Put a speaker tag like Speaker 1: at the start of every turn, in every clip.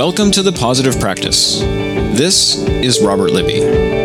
Speaker 1: Welcome to The Positive Practice. This is Robert Libby.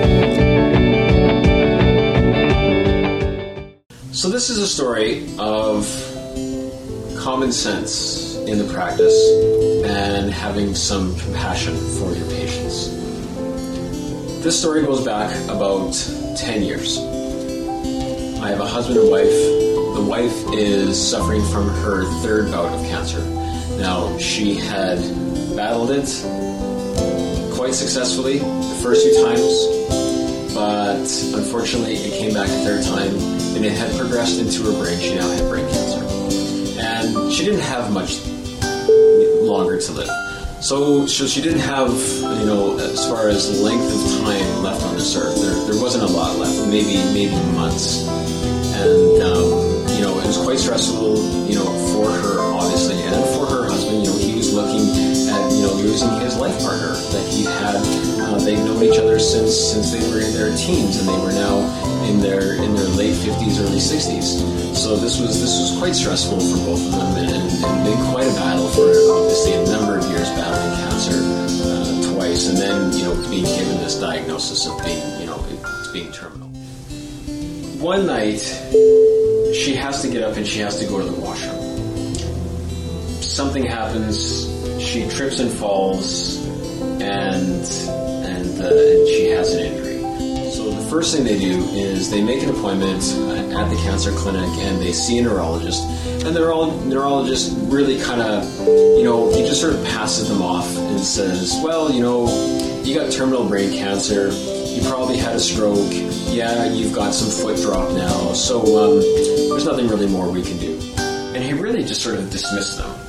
Speaker 1: So this is a story of common sense in the practice and having some compassion for your patients. This story goes back about 10 years. I have a husband and wife. The wife is suffering from her third bout of cancer. Now, she had battled it quite successfully the first few times, but unfortunately it came back a third time and it had progressed into her brain. She now had brain cancer. And she didn't have much longer to live. So she didn't have, as far as length of time left on this earth, there wasn't a lot left, maybe months. And, it was quite stressful, for her, obviously, and for her husband. He was looking at, losing his life partner that he had. They'd known each other since they were in their teens, and they were now in their late 50s, early 60s. So this was quite stressful for both of them, and been quite a battle for, obviously, a number of years battling cancer twice, and then, being given this diagnosis of being terminal. One night, she has to get up and she has to go to the washroom. Something happens, she trips and falls, and she has an injury. So the first thing they do is they make an appointment at the cancer clinic and they see a neurologist. And the neurologist really kind of, he just sort of passes them off and says, well, you got terminal brain cancer. You probably had a stroke. Yeah, you've got some foot drop now. So there's nothing really more we can do. And he really just sort of dismissed them.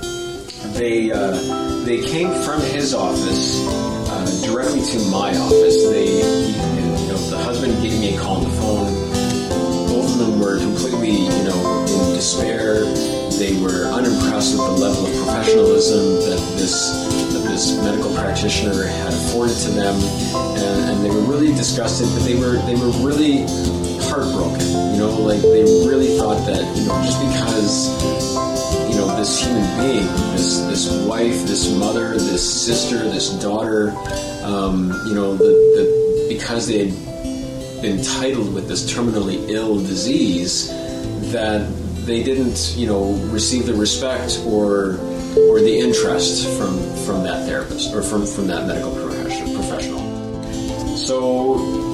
Speaker 1: They came from his office directly to my office. The husband gave me a call on the phone. Both of them were completely, in despair. They were unimpressed with the level of professionalism that this medical practitioner had afforded to them, and they were really disgusted. But they were really heartbroken. They really thought that just because this human being, this wife, this mother, this sister, this daughter, because they had been titled with this terminally ill disease, that they didn't, receive the respect or the interest from that therapist or from that medical professional. So,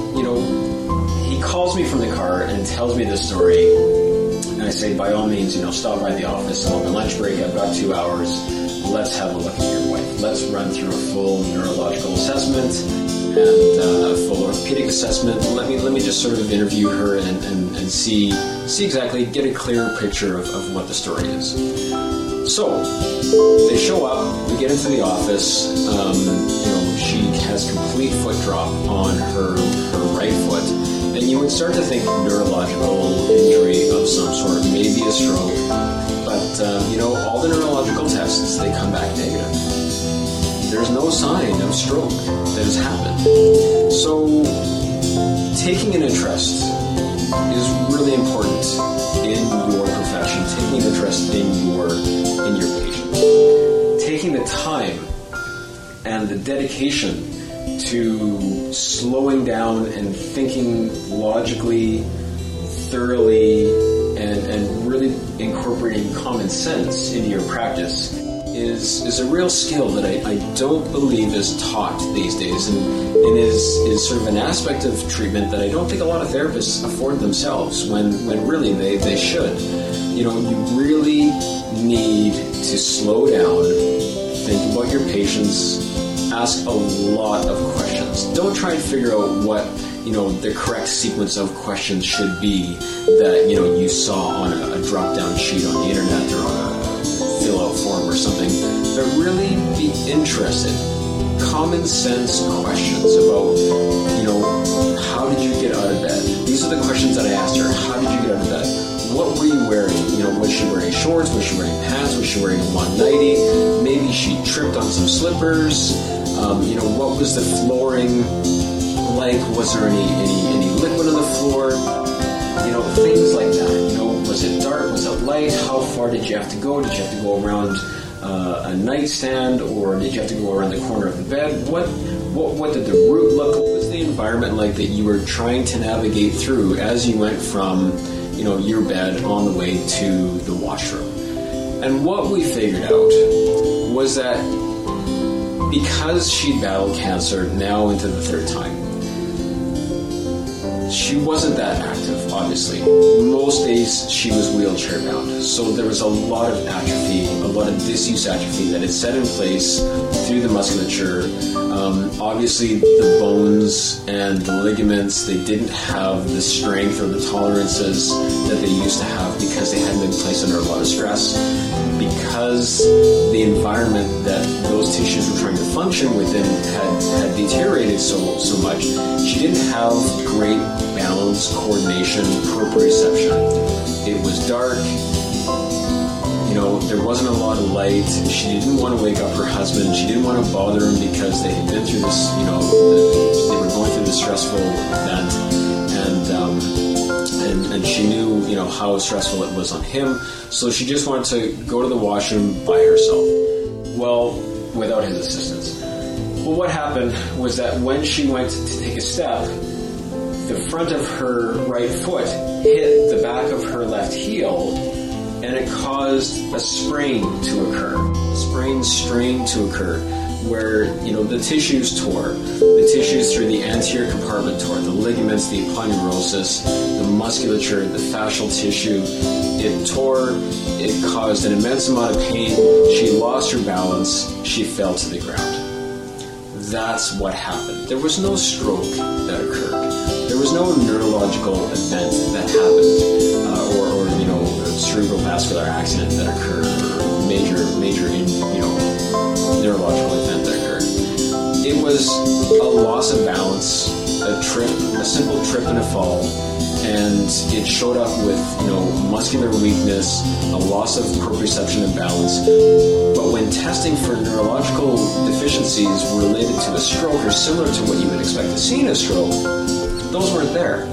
Speaker 1: he calls me from the car and tells me this story, and I say, by all means, stop by the office. I'm on my lunch break. I've got 2 hours. Let's have a look at your wife. Let's run through a full neurological assessment and a full orthopedic assessment. Let me just sort of interview her and see exactly, get a clearer picture of what the story is. So they show up. We get into the office. She has complete foot drop on her right foot, and you would start to think neurological injury of some sort, maybe a stroke. But all the neurological tests, they come back negative. There's no sign of stroke that has happened. So taking an interest is really important in your profession. Taking an interest in your patient. Taking the time and the dedication to slowing down and thinking logically, thoroughly, and really incorporating common sense into your practice is a real skill that I don't believe is taught these days, and is sort of an aspect of treatment that I don't think a lot of therapists afford themselves when really they should. You really need to slow down, think about your patients, ask a lot of questions. Don't try and figure out what the correct sequence of questions should be that you saw on a drop-down sheet on the internet or on a fill-out form or something. But really be interested. Common sense questions about how did you get out of bed? These are the questions that I asked her. How did you get out of bed? What were you wearing? Was she wearing shorts? Was she wearing pants? Was she wearing a long nightie? Maybe she tripped on some slippers. What was the flooring like? Was there any liquid on the floor? Things like that. Was it dark? Was it light? How far did you have to go? Did you have to go around a nightstand, or did you have to go around the corner of the bed? What did the route look like? What was the environment like that you were trying to navigate through as you went from, your bed on the way to the washroom? And what we figured out was that because she'd battled cancer now into the third time, she wasn't that active, obviously. Most days she was wheelchair bound. So there was a lot of atrophy, a lot of disuse atrophy that had set in place through the musculature. Obviously the bones and the ligaments, they didn't have the strength or the tolerances that they used to have because they hadn't been placed under a lot of stress. Because the environment that those tissues were trying to function within had deteriorated so much, she didn't have great balance, coordination, proprioception. It was dark. There wasn't a lot of light. She didn't want to wake up her husband. She didn't want to bother him because they had been through this, they were going through this stressful event, and she knew, how stressful it was on him. So she just wanted to go to the washroom by herself. Well, without his assistance. Well, what happened was that when she went to take a step, the front of her right foot hit the back of her left heel, and it caused a sprain to occur, strain to occur, where, the tissues tore. The tissues through the anterior compartment tore, the ligaments, the aponeurosis, the musculature, the fascial tissue. It tore, it caused an immense amount of pain. She lost her balance, she fell to the ground. That's what happened. There was no stroke that occurred. There was no neurological event that happened, or cerebrovascular accident that occurred, or major neurological event that occurred. It was a loss of balance, a simple trip and a fall, and it showed up with, muscular weakness, a loss of proprioception and balance. But when testing for neurological deficiencies related to a stroke, or similar to what you would expect to see in a stroke, those weren't there.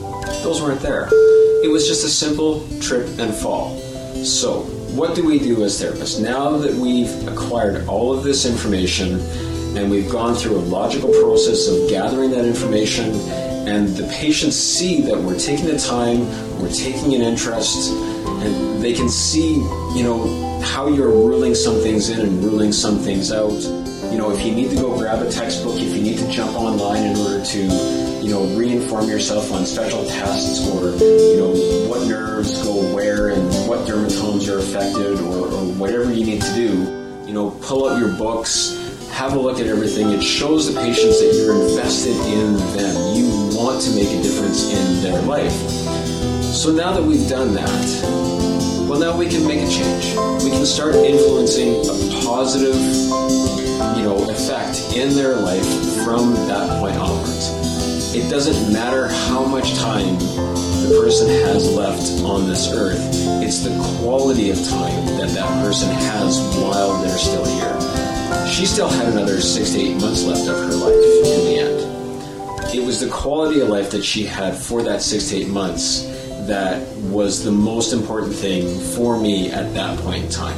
Speaker 1: It was just a simple trip and fall. So, what do we do as therapists? Now that we've acquired all of this information, and we've gone through a logical process of gathering that information, and the patients see that we're taking the time, we're taking an interest, and they can see, how you're ruling some things in and ruling some things out. If you need to go grab a textbook, if you need to jump online in order to, re-inform yourself on special tests, or, what nerves go where and what dermatomes are affected, or whatever you need to do, pull out your books, have a look at everything. It shows the patients that you're invested in them. You want to make a difference in their life. So now that we've done that, well, now we can make a change. We can start influencing a positive, effect in their life from that point onwards. It doesn't matter how much time the person has left on this earth. It's the quality of time that person has while they're still here. She still had another 6 to 8 months left of her life in the end. It was the quality of life that she had for that 6 to 8 months that was the most important thing for me at that point in time.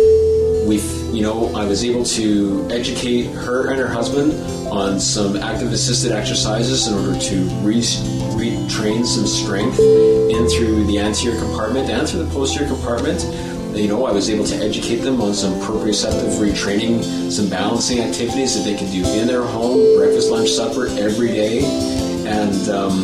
Speaker 1: I was able to educate her and her husband on some active assisted exercises in order to retrain some strength in through the anterior compartment and through the posterior compartment. I was able to educate them on some proprioceptive retraining, some balancing activities that they could do in their home, breakfast, lunch, supper, every day. And,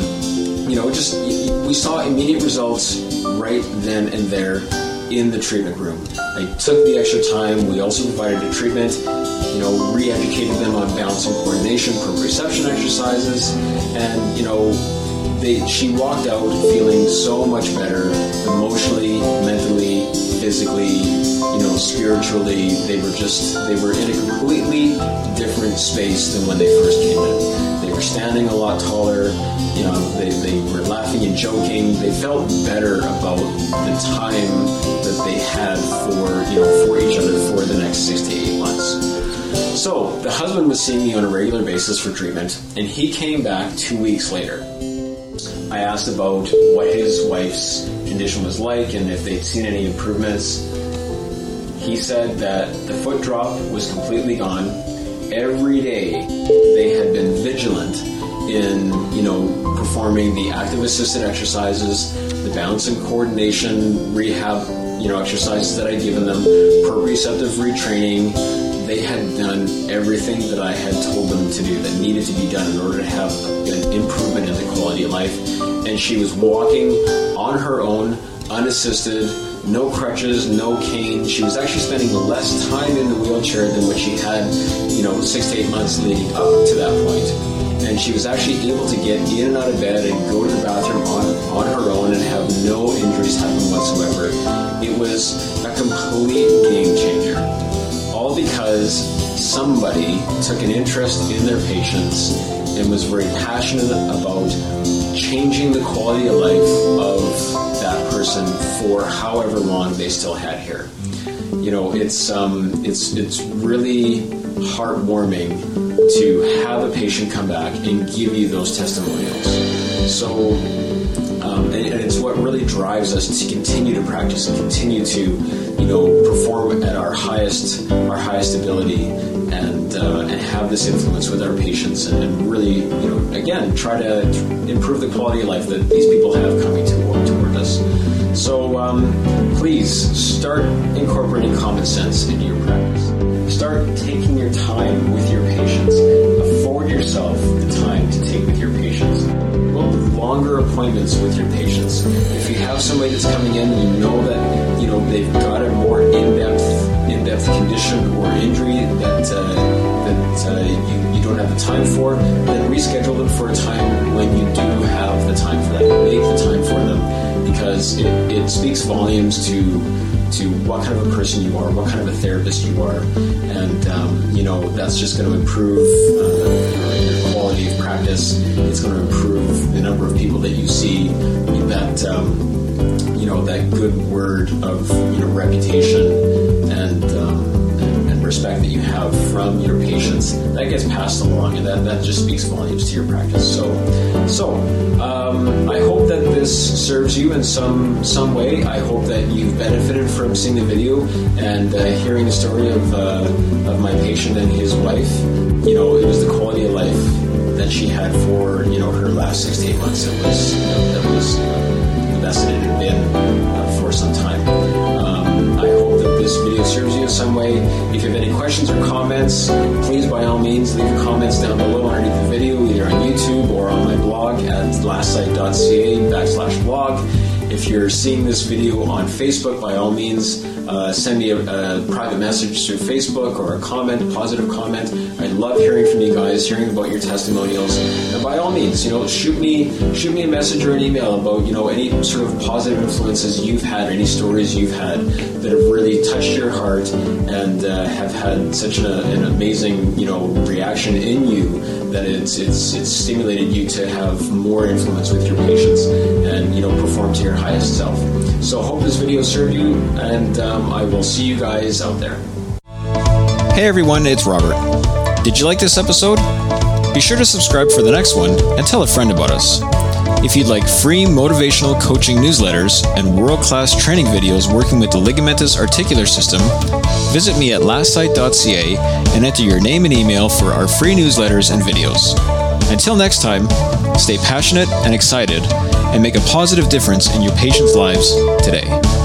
Speaker 1: we saw immediate results right then and there in the treatment room. I took the extra time. We also provided a treatment, re-educated them on balance and coordination, proprioception exercises, and, she walked out feeling so much better emotionally, mentally, physically, spiritually. They were in a completely different space than when they first came in. They were standing a lot taller, they were laughing and joking. They felt better about the time that they had for each other for the next 6 to 8 months. So the husband was seeing me on a regular basis for treatment, and he came back 2 weeks later. I asked about what his wife's condition was like and if they'd seen any improvements. He said that the foot drop was completely gone. Every day they had been vigilant in, performing the active assisted exercises, the balance and coordination rehab, exercises that I'd given them, proprioceptive retraining. They had done everything that I had told them to do that needed to be done in order to have an improvement in the quality of life. And she was walking on her own, unassisted, no crutches, no cane. She was actually spending less time in the wheelchair than what she had, 6 to 8 months leading up to that point. And she was actually able to get in and out of bed and go to the bathroom on her own and have no injuries happen whatsoever. It was a complete game changer. All because somebody took an interest in their patients and was very passionate about changing the quality of life of that person for however long they still had here. It's really heartwarming to have a patient come back and give you those testimonials. So, and it's what really drives us to continue to practice and continue to, perform at our highest ability and have this influence with our patients and really, again, try to improve the quality of life that these people have coming toward us. So please start incorporating common sense into your practice. Start taking your time with your patients. Afford yourself the time to take with your patients. Book longer appointments with your patients. If you have somebody that's coming in and you know that they've got a more in-depth condition or injury that you don't have the time for, then reschedule them for a time when you do have the time for that. Make the time for them, because it speaks volumes to what kind of a person you are, what kind of a therapist you are, and that's just going to improve your quality of practice. It's going to improve the number of people that you see, that good word of reputation and respect that you have from your patients that gets passed along, and that just speaks volumes to your practice. So I hope that this serves you in some way. I hope that you've benefited from seeing the video and hearing the story of my patient and his wife. It was the quality of life that she had for her last 6 to 8 months. That was the best that it had been for some time. I hope that this video serves you in some way. If you have any questions or comments, please by all means leave your comments down below underneath the video, either on YouTube or on my blog at lastsight.ca/blog. If you're seeing this video on Facebook, by all means, send me a private message through Facebook or a positive comment. I love hearing from you guys, hearing about your testimonials. And by all means, shoot me a message or an email about, any sort of positive influences you've had, any stories you've had that have really touched your heart and have had such an amazing, reaction in you that it's stimulated you to have more influence with your patients and, perform to your highest self. So I hope this video served you, and I will see you guys out there.
Speaker 2: Hey everyone, it's Robert. Did you like this episode? Be sure to subscribe for the next one and tell a friend about us. If you'd like free motivational coaching newsletters and world-class training videos working with the ligamentous articular system, visit me at lastsight.ca and enter your name and email for our free newsletters and videos. Until next time, stay passionate and excited and make a positive difference in your patients' lives today.